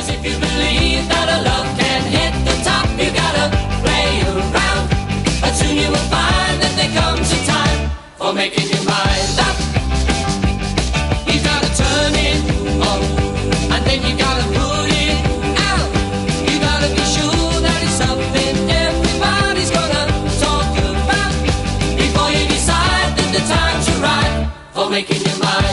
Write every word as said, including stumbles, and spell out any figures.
if you believe that a love can hit the top, you gotta play around, and soon you will find that there comes a time for making your mind up. You gotta turn it on, and then you gotta put it out. You gotta be sure that it's something everybody's gonna talk about before you decide that the time's right for making your mind